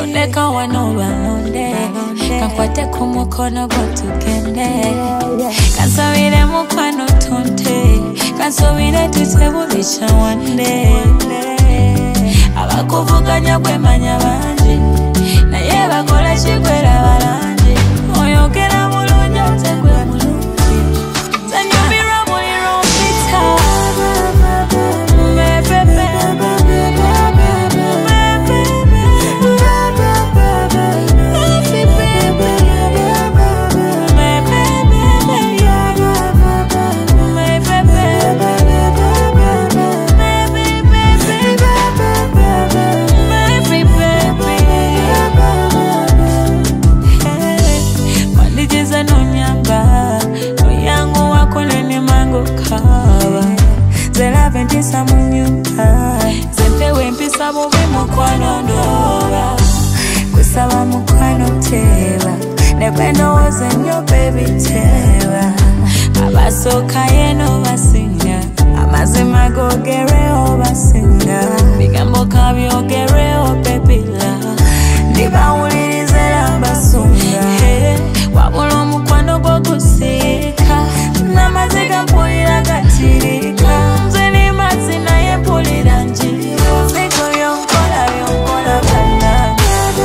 tondeka wano balonde kankwate ku mukono gwo tugende kansabire mukwano tonte kansubire tutebulicha wande abakuvuganya kwemanya bangi naye bakola kikwera balangi oyogera bulungi ate gwe mulungi zanyumira muliro mpita Mpisa munyumba Zempewe mpisa bubi mukwano ndoba Kusaba mukwano teba Nependo woze nyo baby teba Abasoka yeno basinga Amazima gogereo basinga Bigambo kabyogereo baby la Niba ulirizela basunga Wabula mukwano gwo kusika Namaziga mpulira gatirika Zina ye pulira njiro Siko yonkola bana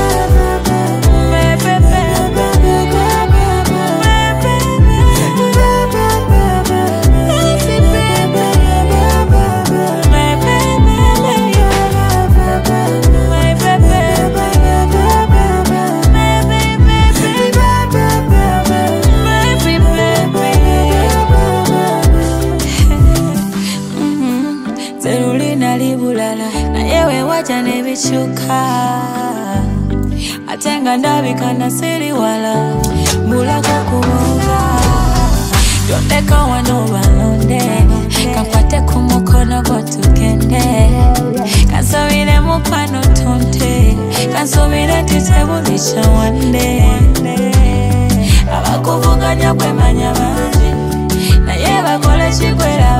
Zerulina libulala na yewe wacha nebichuka Atenga ndabika na siri wala Mulako kuboga Tondeka wano balonde Kampate ku mukono gwo tugende Kansubire mukwano tonte Kansubire tutebulicha wande abakuvuganya kwemanya bangi naye bakola kikwera